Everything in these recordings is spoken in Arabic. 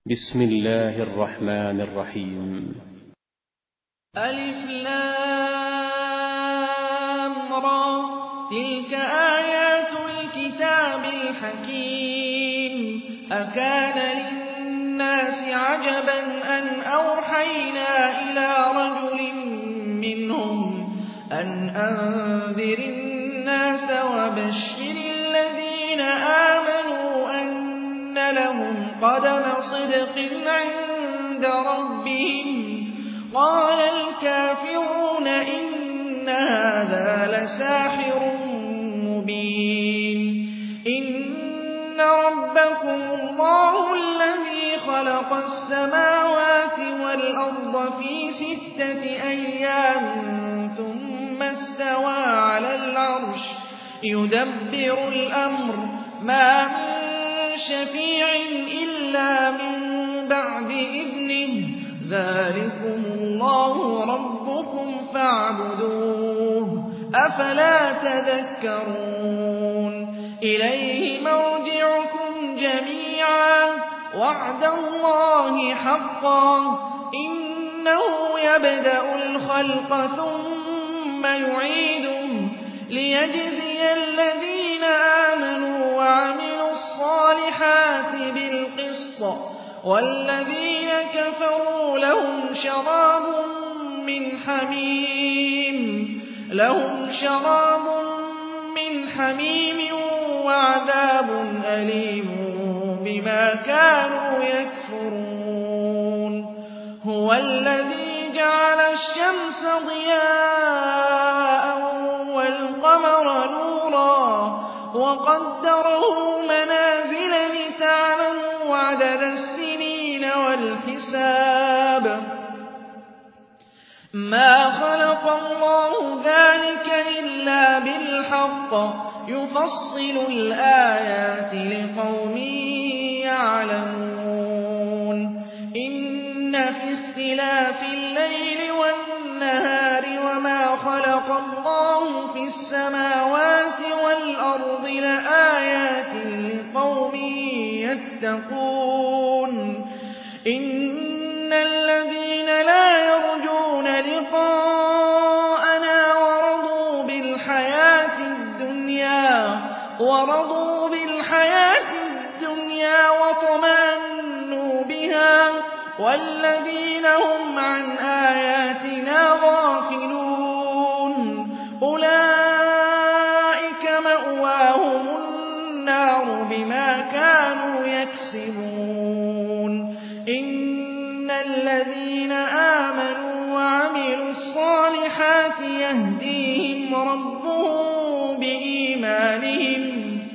بسم الله الرحمن الرحيم. ألف لام را، تلك آيات الكتاب الحكيم. أكان للناس عجبا أن أوحينا إلى رجل منهم أن أنذر الناس وبشر الذين آمنوا أن لهم قدم صدق عند ربهم. قال الكافرون إن هذا لساحر مبين. إن ربكم الله الذي خلق السماوات والأرض في 6 أيام ثم استوى على العرش يدبر الأمر ما من شفيع إلا من بعد إذنه. ذلكم الله ربكم فاعبدوه أفلا تذكرون. إليه مرجعكم جميعا وعد الله حقا. إنه يبدأ الخلق ثم يعيده ليجزي الذين آمنوا وعملوا الصالحات بالقسط والذين كفروا لهم شراب من حميم وعذاب أليم بما كانوا يكفرون. هو الذي جعل الشمس ضياء والقمر نورا وقدره منازل لتعلموا عدد السنين والحساب. ما خلق الله ذلك إلا بالحق يفصل الآيات لقوم يعلمون. إن في اختلاف الليل والنهار وما خلق الله في السماوات والأرض لآيات لقوم يتقون. إن الذين لا يرجون لقاءنا ورضوا بالحياة الدنيا وطمأنوا بها والذين هم عن آياتنا غافلون أولئك مأواهم النار بما كانوا يكسبون. إن الذين آمنوا وعملوا الصالحات يهديهم ربهم بإيمانهم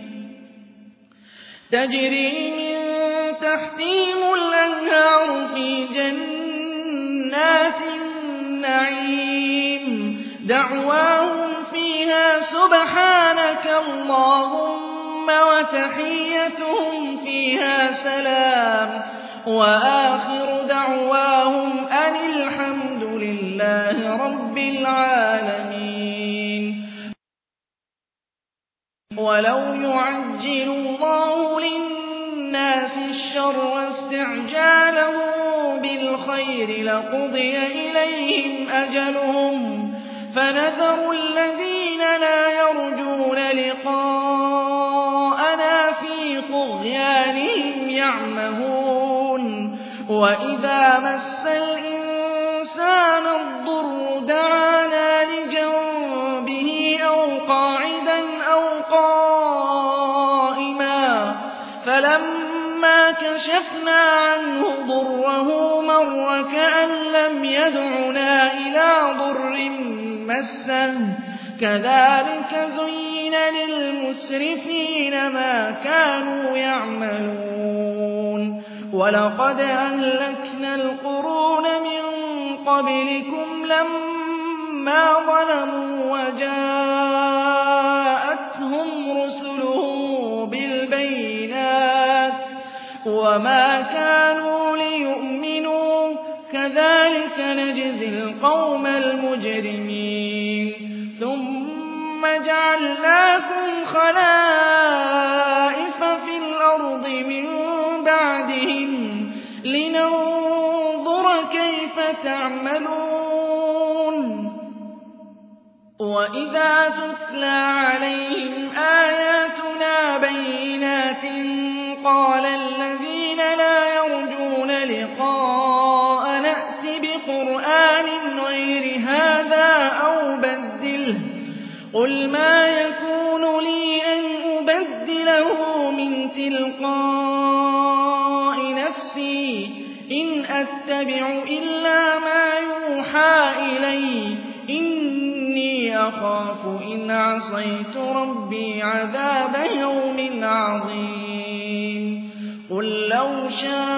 تجري من تحتهم الأنهار في جنات النعيم. دعواهم فيها سبحانك اللهم وتحيتهم فيها سلام وآخر دعواهم أن الحمد لله رب العالمين. ولو يعجل الله للناس الشر استعجاله بالخير لقضي إليهم أجلهم فنذر الذين لا يرجون لقاءنا في طغيانهم يعمهون. وإذا مس الإنسان الضر دعانا لجنبه أو قاعدا أو قائما فلما كشفنا عنه ضره مر كأن لم يدعنا إلى ضر مسه. كذلك زين للمسرفين ما كانوا يعملون. ولقد أهلكنا القرون من قبلكم لما ظلموا وجاءتهم رسلهم بالبينات وما كانوا ليؤمنوا كذلك نجزي القوم المجرمين. ثم جعلناكم خلائف في الأرض من بعدهم لننظر كيف تعملون وإذا تتلى عليهم آياتنا بينات قال الذين لا يرجون لقاء نأت بقرآن غير هذا أو بدله قل ما يكون لي أن أبدله من تلقاء نفسي إن أتبع إلا ما يوحى إلي إني أخاف إن عصيت ربي عذاب يوم عظيم قل لو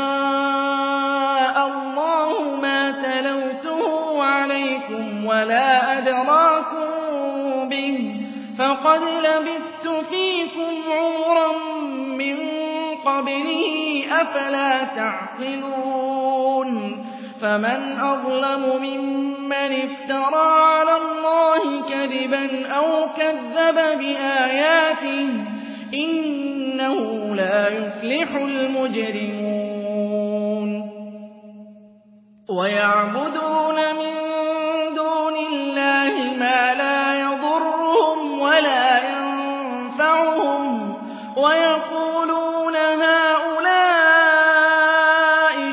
شاء الله ما تلوته عليكم ولا أدراكم به فقد لبثت فيكم عمرا من قبله أفلا تعقلون فمن أظلم ممن افترى على الله كذبا أو كذب بآياته إنه لا يفلح المجرمون ويعبدون من دون الله ما لا يضرهم ولا ينفعهم ويقولون هؤلاء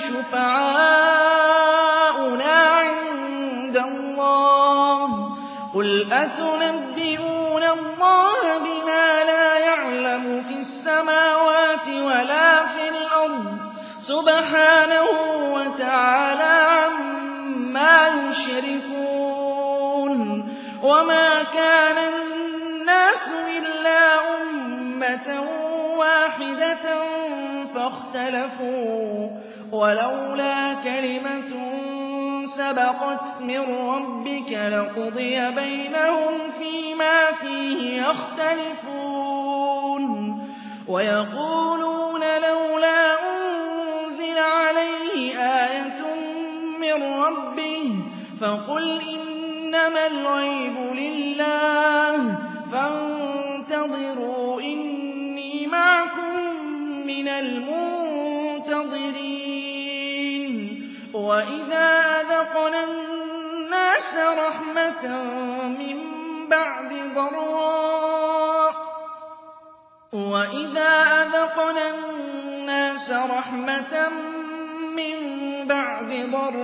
شفعاؤنا عند الله قل أتنبئون الله بما لا يعلم في السماوات ولا في الأرض سبحانه وتعالى عما يشركون وما كان الناس إلا أمة واحدة فاختلفوا ولولا كلمة سبقت من ربك لقضي بينهم فيما فيه يختلفون ويقولون لولا أنزل عليه آية من ربه فقل إنما الغيب لله فانتظروا إني معكم من المنتظرين وإذا أذقنا الناس رحمة من بعد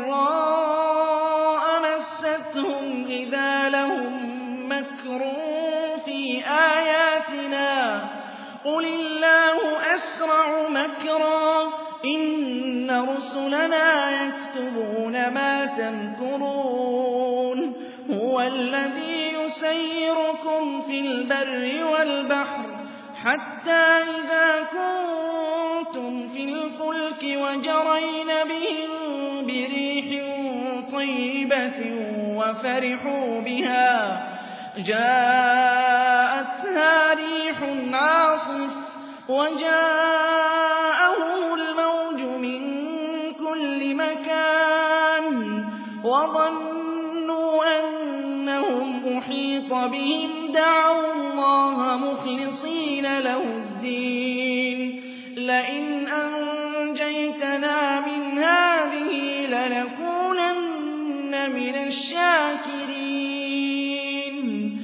ضراء مستهم إذا لهم مكر في آياتنا قل الله أسرع مكرا إن رسلنا يكتبون ما تمكرون هو الذي يسيركم في البر والبحر حتى إذا كنتم في الفلك وجرين بهم بريح طيبة وفرحوا بها جاءتها ريح عاصف وجاءهم الموج من كل مكان وظنوا أنهم أحيط بهم دعوا الله مخلصين له الدين لئن أنجيتنا من هذه لنكونن من الشاكرين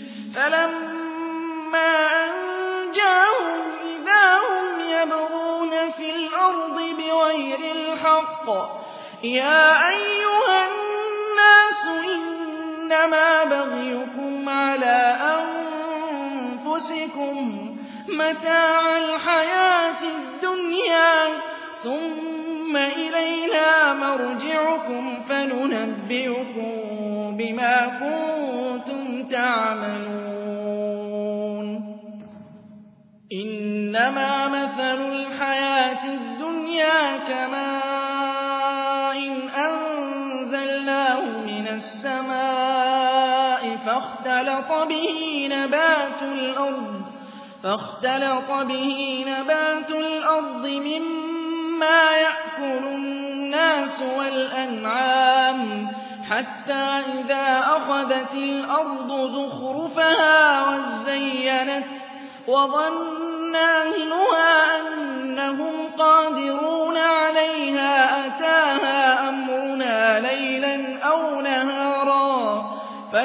فلما أنجاهم إذا هم يبغون في الأرض بغير الحق يا أيها الناس إنما بغيكم على أنفسكم متاع الحياة الدنيا ثم إلينا مرجعكم فننبئكم بما كنتم تعملون إنما مثل الحياة الدنيا كماء أنزلناه من السماء فاختلط به نبات الأرض مما يأكل الناس والأنعام حتى إذا أخذت الأرض زخرفها وزينت وظن أهلها أنهم قادرون عليها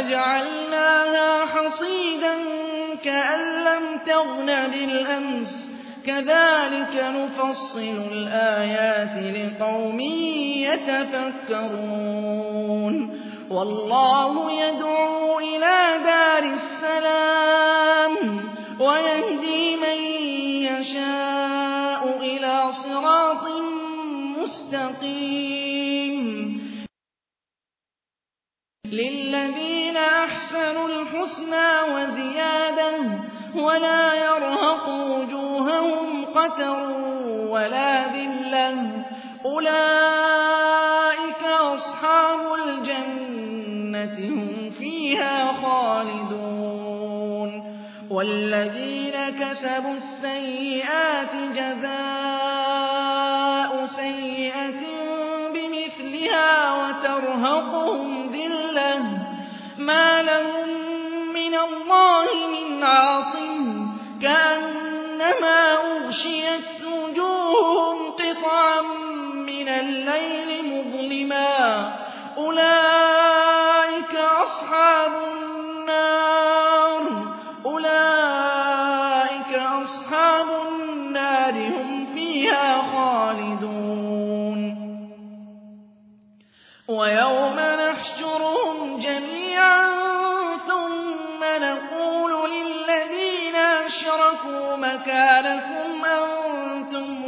فجعلناها حصيدا كأن لم تغن بالأمس كذلك نفصل الآيات لقوم يتفكرون والله يدعو إلى دار السلام ويهدي من يشاء إلى صراط مستقيم للذين أحسنوا الحسنى وزيادة ولا يرهق وجوههم قتر ولا ذلة أولئك أصحاب الجنة هم فيها خالدون والذين كسبوا السيئات جزاء سيئة بمثلها وترهقهم ذلة ما لهم من الله من عاصم كأنما أغشيت وجوههم قطعا من الليل مظلما أولئك أصحاب النار هم فيها خالدون ويوم نحشرهم جميعا ثم نقول للذين أشركوا مكانكم أنتم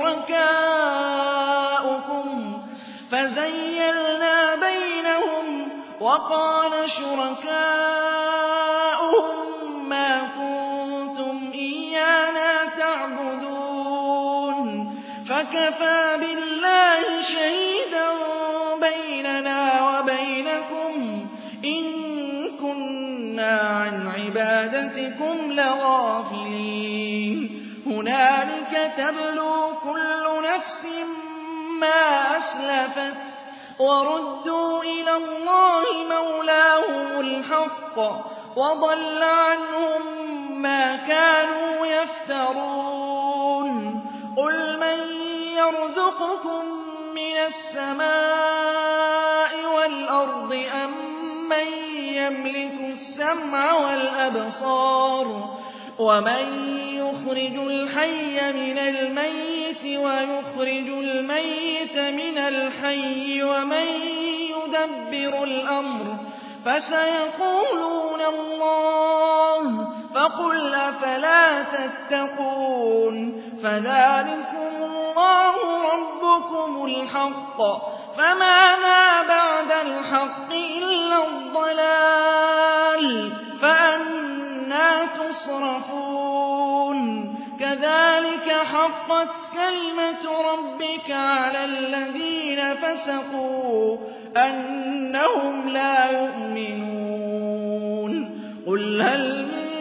وشركاؤكم فزيلنا بينهم وقال شركاؤهم ما كنتم إيانا تعبدون فكفى بالله شهيدا بيننا وبينكم إن كنا عن عبادتكم لغافلين هنالك تبلو كل نفس ما أسلفت وردوا إلى الله مولاهم الحق وضل عنهم ما كانوا يفترون قل من يرزقكم من السماء والأرض أم من يملك السمع والأبصار ومن يخرج الحي من الميت ويخرج الميت من الحي ومن يدبر الأمر فسيقولون الله فقل أفلا تتقون فذلكم الله ربكم الحق فماذا بعد الحق إلا الضلال فأنى تصرفون كذلك حقت كلمة ربك على الذين فسقوا أنهم لا يؤمنون قل هل من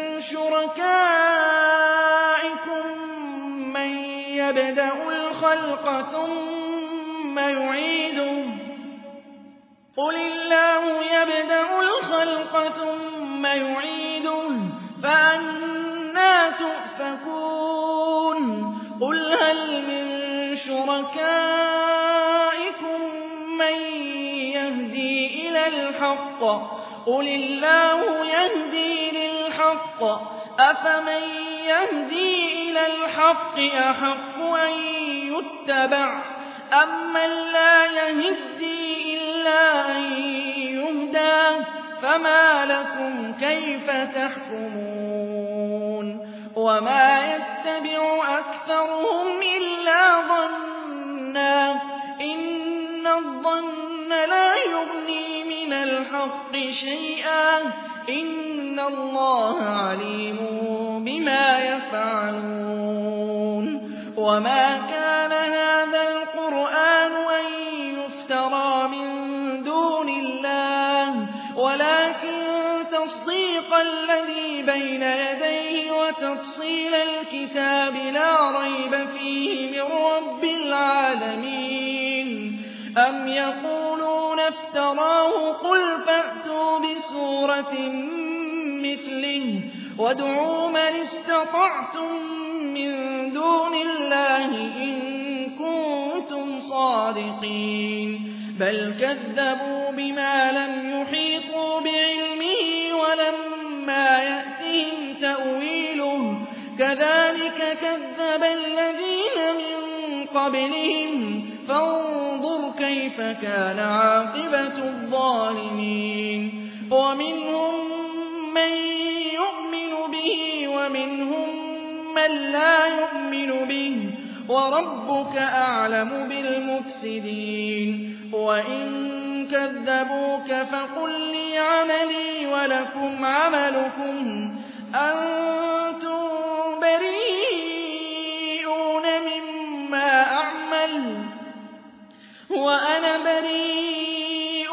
شركائكم من يبدأ الخلق ثم يعيده قل الله يبدأ الخلق ثم يعيده فأنى تؤفكون قل هل من شركائكم من يهدي إلى الحق قل الله يهدي للحق أفمن يهدي إلى الحق أحق أن يتبع أمن لا يهدي إلا أن يهدى فما لكم كيف تحكمون وما يتبع أكثرهم إلا ظنا إن الظن لا يغني من الحق شيئا إن الله عليم بما يفعلون وما كان هذا القرآن أن يفترى من دون الله ولكن تصديق الذي بين يديه وتفصيل الكتاب لا ريب فيه من رب العالمين أم يقولون افتراه قل فأتوا بسورة مثله وادعوا من استطعتم من دون الله إن كنتم صادقين بل كذبوا بما لم يحيطوا بعلمه كذلك كذب الذين من قبلهم فانظر كيف كان عاقبة الظالمين ومنهم من يؤمن به ومنهم من لا يؤمن به وربك أعلم بالمفسدين وإن كذبوك فقل لي عملي ولكم عملكم أنتم بريئون مما أعمل وأنا بريء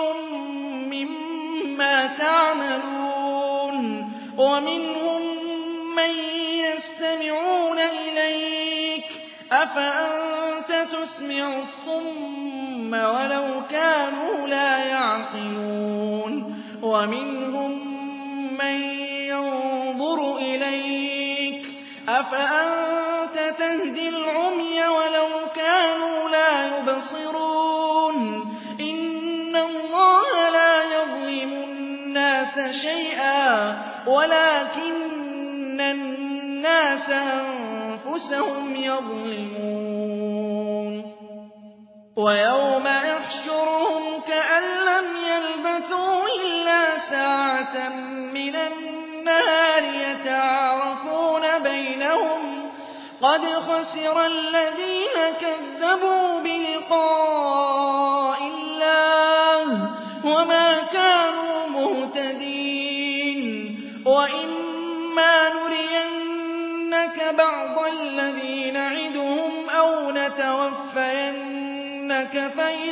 مما تعملون ومنهم من يستمعون إليك أفأنت تسمع الصم ولو كانوا لا يعقلون ومنهم من ينظر إليك أفأنت تهدي العمي ولو كانوا لا يبصرون إن الله لا يظلم الناس شيئا ولكن الناس أنفسهم يظلمون ويوم يحشرهم كأن لم يلبثوا إلا ساعة من النهار يتعارفون بينهم قد خسر الذين كذبوا بلقاء الله وما كانوا مهتدين وإما نرينك بعض الذي نعدهم أو نتوفينك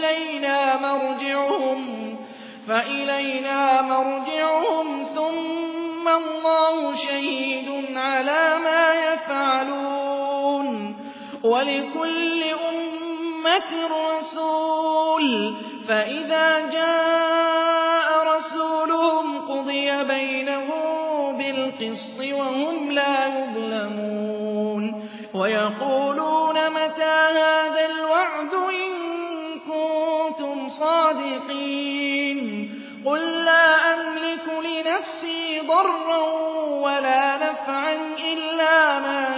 فإلينا مرجعهم ثم الله شهيد على ما يفعلون ولكل أمة رسول فإذا جاء رسولهم قضي بينهم بالقسط وهم لا يظلمون ويقولون متى هذا الوعد إن كنتم صادقين قل لا أملك لنفسي ضرا ولا نفعا إلا ما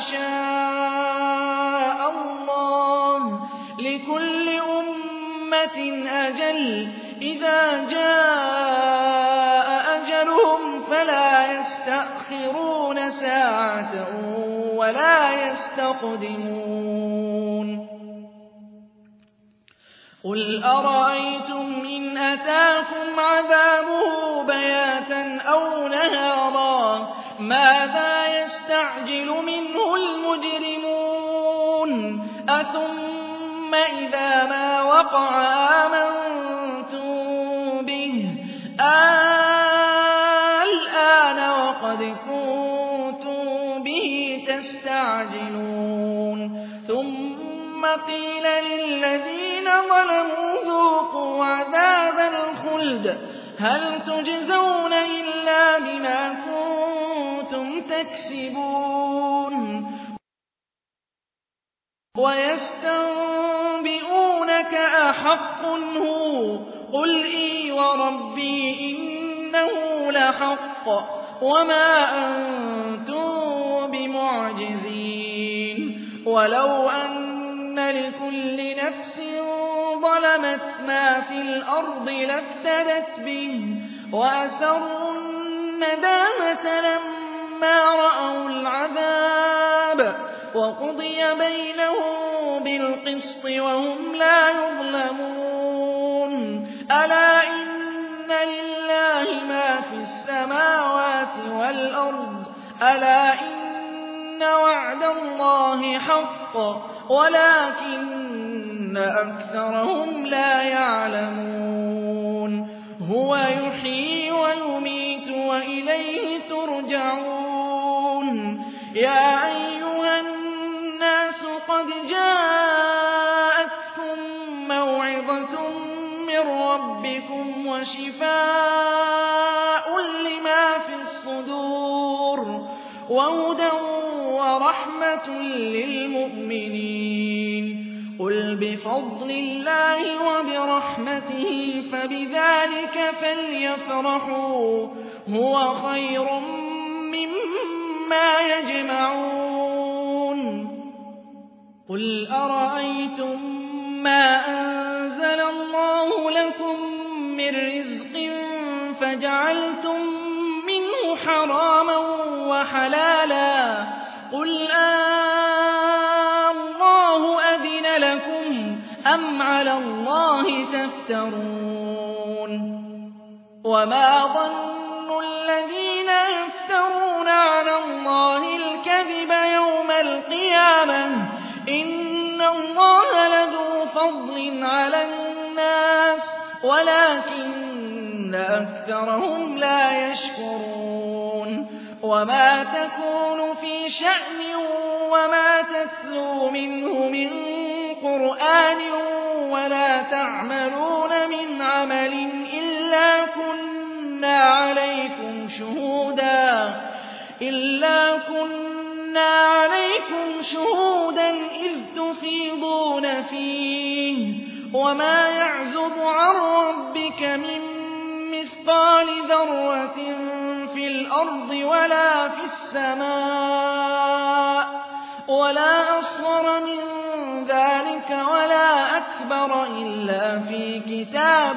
شاء الله لكل أمة أجل إذا جاء أجلهم فلا يستأخرون ساعة ولا يستقدمون قل أرأيتم إن أتاكم عذابه بياتا أو نهارا ماذا يستعجل منه المجرمون أثم إذا ما وقع آمنتم به الآن وقد كنتم به تستعجلون ثم قيل للذين ظلموا ذوقوا عذاب الخلد هل تجزون إلا بما كنتم تكسبون ويستنبئونك أحق هو قل إي وربي إنه لحق وما أنتم بمعجزين ولو أن لكل نفس ظلمت ما في الأرض لافتدت به وأسروا الندامة لما رأوا العذاب وقضي بينهم بالقسط وهم لا يظلمون ألا إن لله ما في السماوات والأرض ألا إن وعد الله حق ولكن أكثرهم لا يعلمون هو يحيي ويميت وإليه ترجعون يا أيها الناس قد جاءتكم موعظة من ربكم وشفاء لما في الصدور وهدى ورحمة للمؤمنين قل بفضل الله وبرحمته فبذلك فليفرحوا هو خير مما يجمعون قُلْ أَرَأَيْتُم مَّا أَنزَلَ اللَّهُ لَكُم مِّن رِّزْقٍ فَجَعَلْتُم مِّنْهُ حَرَامًا وَحَلَالًا قُلْ اللَّهُ أَذِنَ لَكُمْ أَمْ عَلَى اللَّهِ تَفْتَرُونَ وَمَا ظَنُّ الَّذِينَ يَفْتَرُونَ عَلَى اللَّهِ الْكَذِبَ يَوْمَ الْقِيَامَةِ ۗ إِنَّ اللَّهَ لَذُو فَضْلٍ عَلَى النَّاسِ وَلَٰكِنَّ أَكْثَرَهُمْ لَا يَشْكُرُونَ وَمَا تَكُونُ فِي شَأْنٍ وَمَا تَتْلُو مِنْهُ مِن قُرْآنٍ وَلَا تَعْمَلُونَ مِنْ عَمَلٍ إِلَّا كُنَّا عَلَيْكُمْ شُهُودًا إِذْ تُفِيضُونَ فِيهِ ۚ وَمَا يَعْزُبُ عَن رَّبِّكَ مِن مِّثْقَالِ ذَرَّةٍ فِي الْأَرْضِ وَلَا فِي السَّمَاءِ وَلَا أَصْغَرَ مِن ذَٰلِكَ وَلَا أَكْبَرَ إِلَّا فِي كِتَابٍ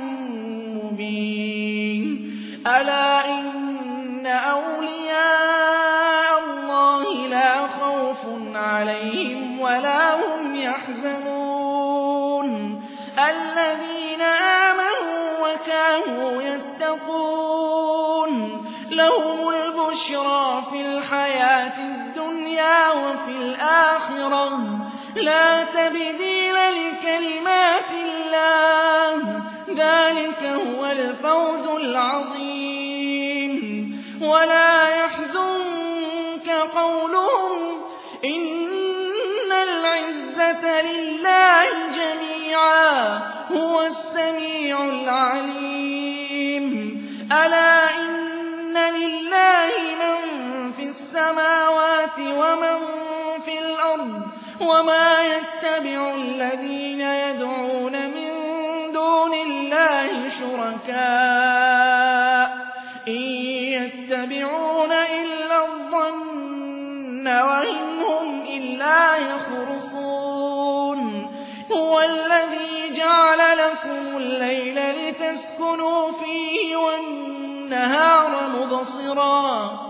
مُّبِينٍ أَلَا إِنَّ أَوْلِيَاءَ اللَّهِ لَا خَوْفٌ عَلَيْهِمْ وَلَا هُمْ يَحْزَنُونَ الَّذِينَ آمَنُوا وَكَانُوا يَتَّقُونَ لَهُمُ الْبُشْرَىٰ فِي الْحَيَاةِ الدُّنْيَا وَفِي الْآخِرَةِ ۖ لَا تَبْدِيلَ لِكَلِمَاتِ اللَّهِ ۚ ذَٰلِكَ هُوَ الْفَوْزُ الْعَظِيمُ وَلَا يَحْزُنكَ قَوْلُهُمْ ۘ إِنَّ الْعِزَّةَ لِلَّهِ جَمِيعًا ۚ هُوَ السَّمِيعُ الْعَلِيمُ أَلَا إِنَّ لِلَّهِ مَن فِي السَّمَاوَاتِ وَمَن فِي الْأَرْضِ ۗ وَمَا يَتَّبِعُ الَّذِينَ يَدْعُونَ مِن دُونِ اللَّهِ شُرَكَاءَ ۚ إِن يَتَّبِعُونَ إِلَّا الظَّنَّ وَإِنْ هُمْ إِلَّا يَخْرُصُونَ هُوَ الَّذِي جَعَلَ لَكُمُ اللَّيْلَ لِتَسْكُنُوا فِيهِ وَالنَّهَارَ مُبْصِرًا ۚ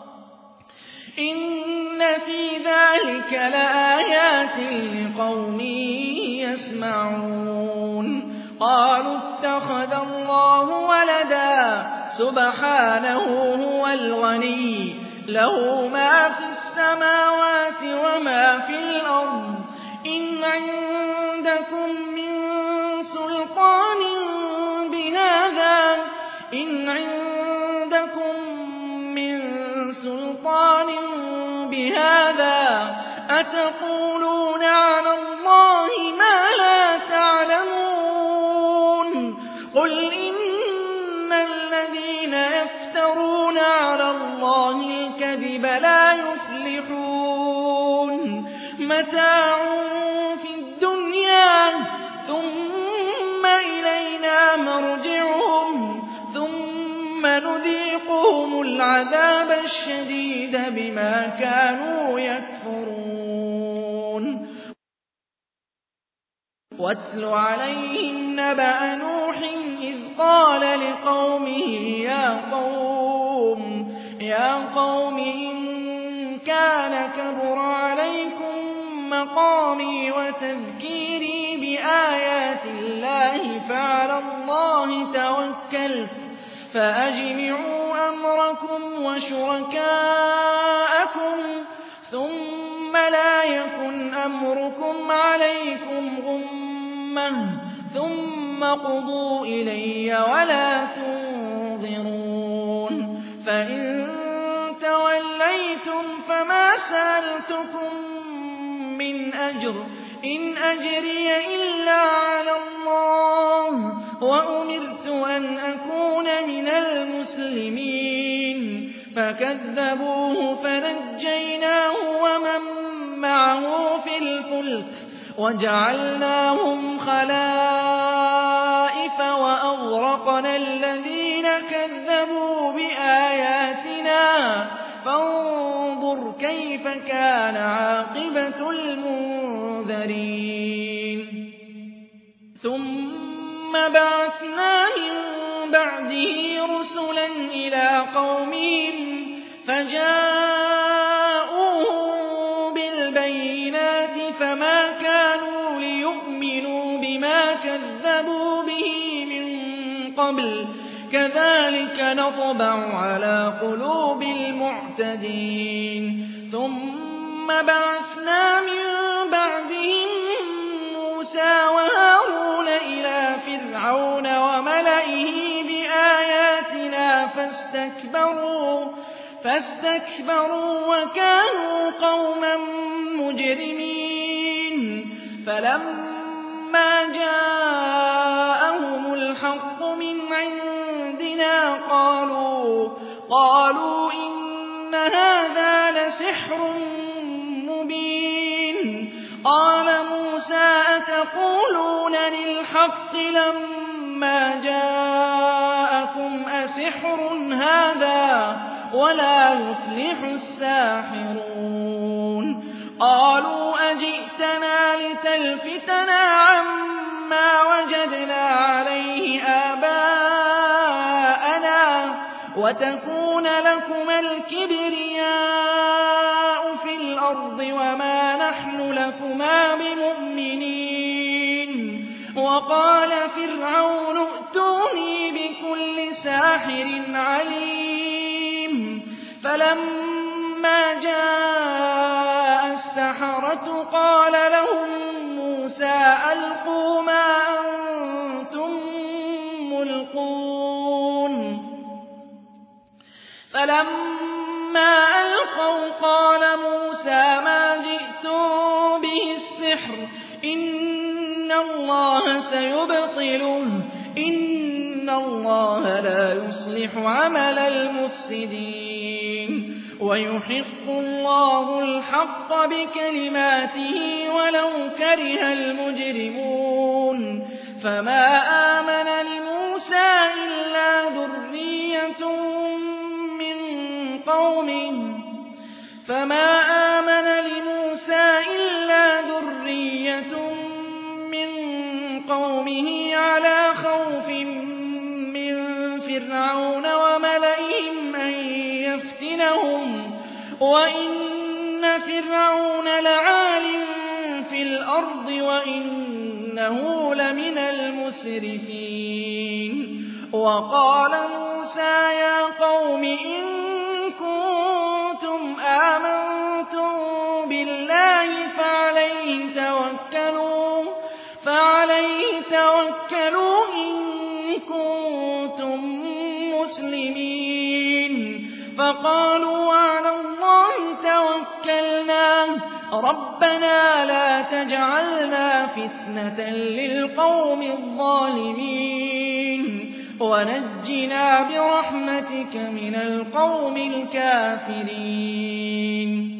إِنَّ فِي ذَٰلِكَ لَآيَاتٍ لِّقَوْمٍ يَسْمَعُونَ قَالُوا اتَّخَذَ اللَّهُ وَلَدًا سُبْحَانَهُ هُوَ الْغَنِيُّ لَهُ مَا فِي السَّمَاوَاتِ وَمَا فِي الْأَرْضِ ۚ إِنْ عِندَكُم مِّن سُلْطَانٍ بِهَٰذَا أَتَقُولُونَ عَلَى اللَّهِ مَا لَا تَعْلَمُونَ قُلْ إِنَّ الَّذِينَ يَفْتَرُونَ عَلَى اللَّهِ الْكَذِبَ لَا يُفْلِحُونَ مَتَاعٌ فِي الدُّنْيَا ثُمَّ إِلَيْنَا مَرْجِعُهُمْ ثُمَّ نُذِيقُهُمُ الْعَذَابَ الشَّدِيدَ بِمَا كَانُوا يَكْفُرُونَ وَاتْلُ عَلَيْهِمْ نَبَأَ نُوحٍ إِذْ قَالَ لِقَوْمِهِ يَا قَوْمِ إِن كَانَ كَبُرَ عَلَيْكُم مَّقَامِي وَتَذْكِيرِي بِآيَاتِ اللَّهِ فَعَلَى اللَّهِ تَوَكَّلْتُ فَأَجْمِعُوا أَمْرَكُمْ وَشُرَكَاءَكُمْ ثُمَّ لَا يَكُنْ أَمْرُكُمْ عَلَيْكُمْ غُمَّةً ثُمَّ قُضُوا إِلَيَّ وَلَا تُنظِرُونِ فَإِن تَوَلَّيْتُمْ فَمَا سَأَلْتُكُم مِّنْ أَجْرٍ ۖ إِنْ أَجْرِيَ إِلَّا عَلَى اللَّهِ ۖ وَأُمِرْتُ أَنْ أَكُونَ مِنَ الْمُسْلِمِينَ فَكَذَّبُوهُ فَنَجَّيْنَاهُ وَمَن مَّعَهُ فِي الْفُلْكِ وَجَعَلْنَاهُمْ خَلَائِفَ وَأَغْرَقْنَا الَّذِينَ كَذَّبُوا بِآيَاتِنَا ۖ فَانظُرْ كَيْفَ كَانَ عَاقِبَةُ الْمُنذَرِينَ الْمُفْتَرِينَ ثُمَّ بَعَثْنَا مِن بَعْدِهِ رُسُلًا إِلَىٰ قَوْمِهِمْ فَجَاءُوهُم بِالْبَيِّنَاتِ فَمَا كَانُوا لِيُؤْمِنُوا بِمَا كَذَّبُوا بِهِ مِن قَبْلُ ۚ كَذَٰلِكَ نَطْبَعُ عَلَىٰ قُلُوبِ الْمُعْتَدِينَ ثُمَّ بَعَثْنَا مِن بَعْدِهِم مُّوسَىٰ وَهَارُونَ إِلَىٰ فِرْعَوْنَ وَمَلَئِهِ بِآيَاتِنَا فَاسْتَكْبَرُوا وَكَانُوا قَوْمًا مُّجْرِمِينَ فَلَمَّا جَاءَهُمُ الْحَقُّ مِنْ عِندِنَا قَالُوا إِنَّ هَٰذَا لَسِحْرٌ مُّبِينٌ قَالَ مُوسَىٰ أَتَقُولُونَ لِلْحَقِّ لَمَّا جَاءَكُمْ أَسِحْرٌ هَٰذَا وَلَا يُفْلِحُ السَّاحِرُونَ قَالُوا أَجِئْتَنَا لِتَلْفِتَنَا عَمَّا وَجَدْنَا عَلَيْهِ آبَاءَنَا وَتَكُونَ لَكُمَا الْكِبْرِيَاءُ فِي الْأَرْضِ وَمَا نَحْنُ لَكُمَا بِمُؤْمِنِينَ وَقَالَ فِرْعَوْنُ ائْتُونِي بِكُلِّ سَاحِرٍ عَلِيمٍ فَلَمَّا جَاءَ السَّحَرَةُ قَالَ لَهُم مُّوسَىٰ أَلْقُوا مَا أَنتُم مُّلْقُونَ فَلَمَّا أَلْقَوْا قَالَ مُوسَىٰ مَا جِئْتُم بِهِ السِّحْرُ إِنَّ اللَّهَ سَيُبْطِلُهُ إِنَّ اللَّهَ لَا يُصْلِحُ عَمَلَ الْمُفْسِدِينَ وَيُحِقُّ اللَّهُ الْحَقَّ بِكَلِمَاتِهِ وَلَوْ كَرِهَ الْمُجْرِمُونَ فَمَا آمَنَ لِمُوسَىٰ إِلَّا ذُرِّيَّةٌ مِّن قَوْمِهِ عَلَىٰ خَوْفٍ مِّن فِرْعَوْنَ وَمَلَئِهِمْ أَن يَفْتِنَهُمْ وَإِنَّ فِرْعَوْنَ لَعَالٍ فِي الْأَرْضِ وَإِنَّهُ لَمِنَ الْمُسْرِفِينَ وَقَالَ مُوسَىٰ يَا قَوْمِ إِن كُنتُمْ آمَنتُم بِاللَّهِ فَعَلَيْهِ تَوَكَّلُوا إِن كُنتُم مُّسْلِمِينَ فَقَالُوا وَعَلَى اللَّهِ تَوَكَّلْنَا رَبَّنَا لَا تَجْعَلْنَا فِتْنَةً لِّلْقَوْمِ الظَّالِمِينَ وَنَجِّنَا بِرَحْمَتِكَ مِنَ الْقَوْمِ الْكَافِرِينَ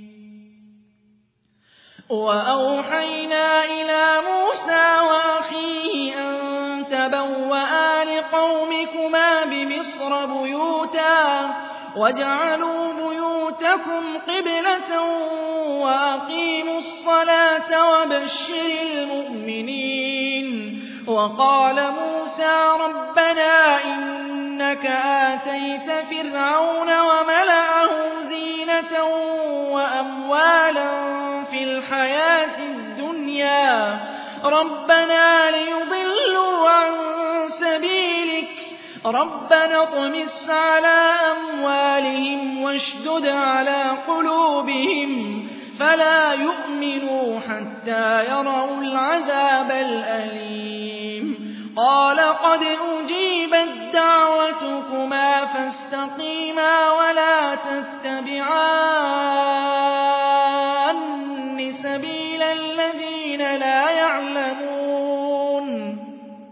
وَأَوْحَيْنَا إِلَىٰ مُوسَىٰ وَأَخِيهِ أَن تَبَوَّآ لِقَوْمِكُمَا بِمِصْرَ بُيُوتًا وَاجْعَلُوا بُيُوتَكُمْ قِبْلَةً وَأَقِيمُوا الصَّلَاةَ وَبَشِّرِ الْمُؤْمِنِينَ وَقَالَ مُوسَىٰ رَبَّنَا إِنَّكَ آتَيْتَ فِرْعَوْنَ وَمَلَأَهُ زِينَةً وَأَمْوَالًا فِي الْحَيَاةِ الدُّنْيَا رَبَّنَا لِيُضِلُّوا عَن سَبِيلِكَ رَبَّنَا اطْمِسْ عَلَىٰ أَمْوَالِهِمْ وَاشْدُدْ عَلَىٰ قُلُوبِهِمْ فَلَا يُؤْمِنُوا حَتَّىٰ يَرَوُا الْعَذَابَ الْأَلِيمَ قَالَ قَدْ أُجِيبَت دَّعْوَتُكُمَا فَاسْتَقِيمَا وَلَا تَتَّبِعَانِّ سَبِيلَ الَّذِينَ لَا يَعْلَمُونَ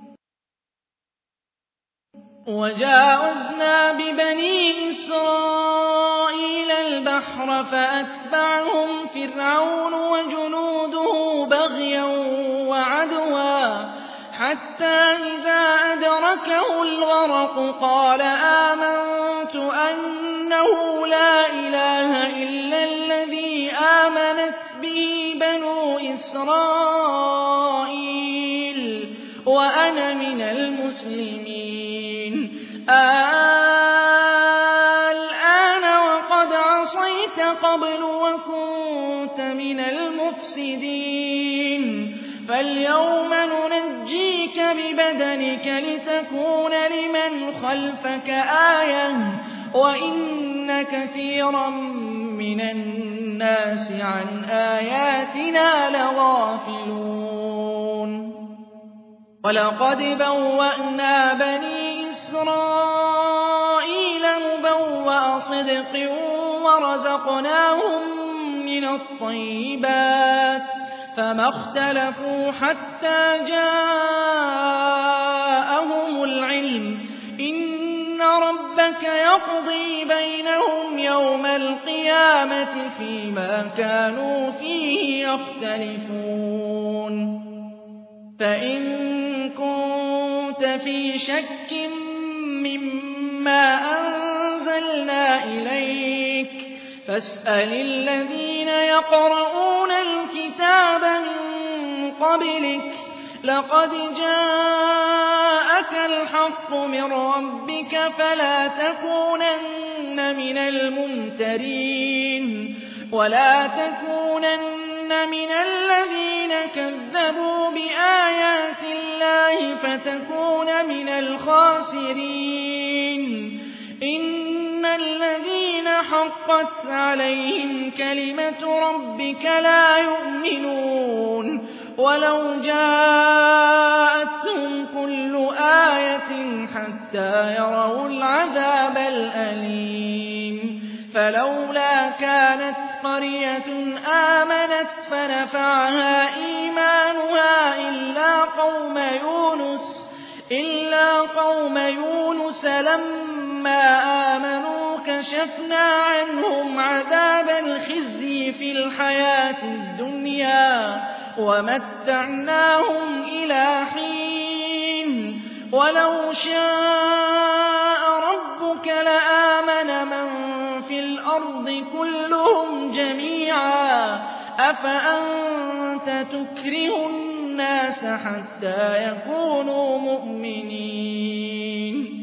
وَجَاوَزْنَا بِبَنِي إِسْرَائِيلَ الْبَحْرَ فَأَتْبَعَهُمْ فِرْعَوْنُ وَجُنُودُهُ بَغْيًا وَعَدْوًا حَتَّىٰ إِذَا أَدْرَكَهُ الْغَرَقُ قَالَ آمَنتُ أَنَّهُ لَا إِلَٰهَ إِلَّا الَّذِي آمَنَتْ بِهِ به بنو إسرائيل وأنا من المسلمين. الآن وقد عصيت قبل وكنت من المفسدين فاليوم ننجيك ببدنك لتكون لمن خلفك آية وإن كثيرا من الناس عن آياتنا لغافلون. ولقد بوأنا بني إسرائيل مبوأ صدق ورزقناهم من الطيبات فما اختلفوا حتى جاءهم العلم إن ربك يقضي بينهم يوم القيامة فيما كانوا فيه يختلفون. فإن كنت في شك مما أنزلنا إليك فاسأل الذين يقرؤون الكتاب من قبلك لقد جاءك الحق من ربك فلا تكونن من الممترين ولا تكونن من الذين كذبوا بآيات الله فتكون من الخاسرين. إن الذين حقت عليهم كلمة ربك لا يؤمنون ولو جاءتهم كل آية حتى يروا العذاب الأليم. فلولا كانت قرية آمنت فنفعها إيمانها إلا قوم يونس لما آمنوا كشفنا عنهم عذاب الخزي في الحياة الدنيا ومتعناهم إلى حين. ولو شاء ربك لآمن من في الأرض كلهم جميعا أفأنت تكره الناس حتى يكونوا مؤمنين.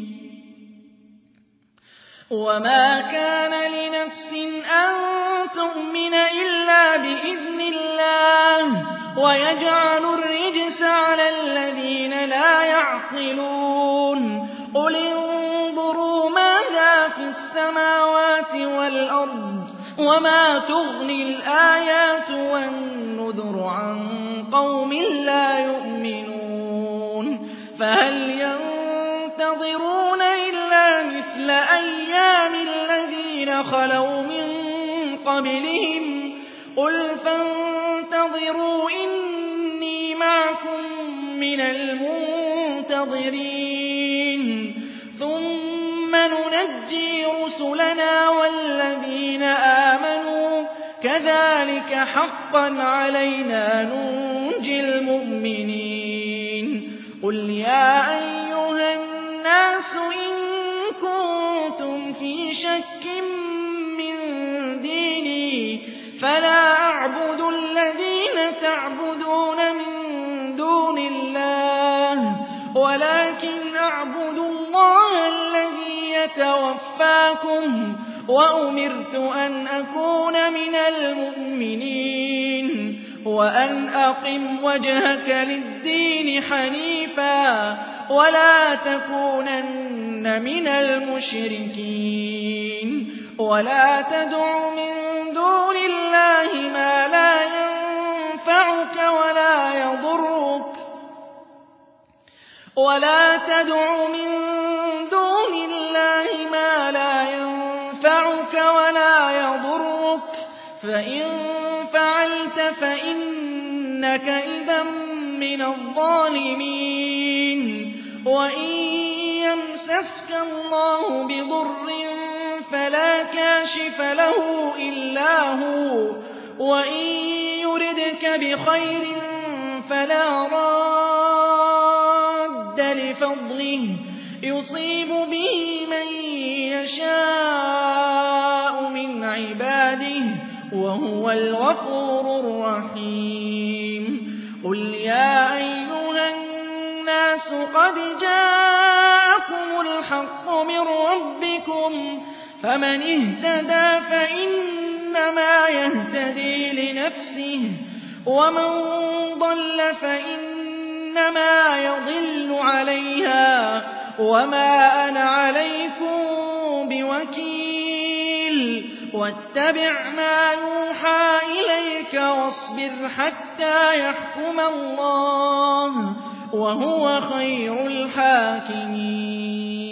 وما كان لنفس أن تؤمن إلا بإذن الله ويجعل الرجس على الذين لا يعقلون. قل انظروا ماذا في السماوات والأرض وما تغني الآيات والنذر عن قوم لا يؤمنون. فهل ينتظرون إلا مثل أيام الذين خلوا من قبلهم قل فانتظروا إني معكم من المنتظرين ثم ننجي رسلنا والذين آمنوا كذلك حقا علينا ننجي المؤمنين. قل يا أيها الناس إن كنتم في شك من ديني فلا أعبد الذين تعبدون من دون الله ولكن أعبد الله الذي يتوفاكم وأمرت أن أكون من المؤمنين وأن أقم وجهك للدين حنيفا ولا تكونن من المشركين. ولا تدع من دون الله ما لا ينفعك ولا يضرك فإن فعلت فإنك إذا من الظالمين. وإن يمسسك الله بضر فلا كاشف له إلا هو وإن يردك بخير فلا راد لفضله يصيب به من يشاء من عباده وهو الغفور الرحيم. رحيم قل يا أيها الناس قد جاءكم الحق من ربكم فمن اهتدى فإنما يهتدي لنفسه ومن ضل فإنما يضل عليها وما أنا عليكم بوكيل واتبع ما يوحى إليك واصبر حتى يحكم الله وهو خير الحاكمين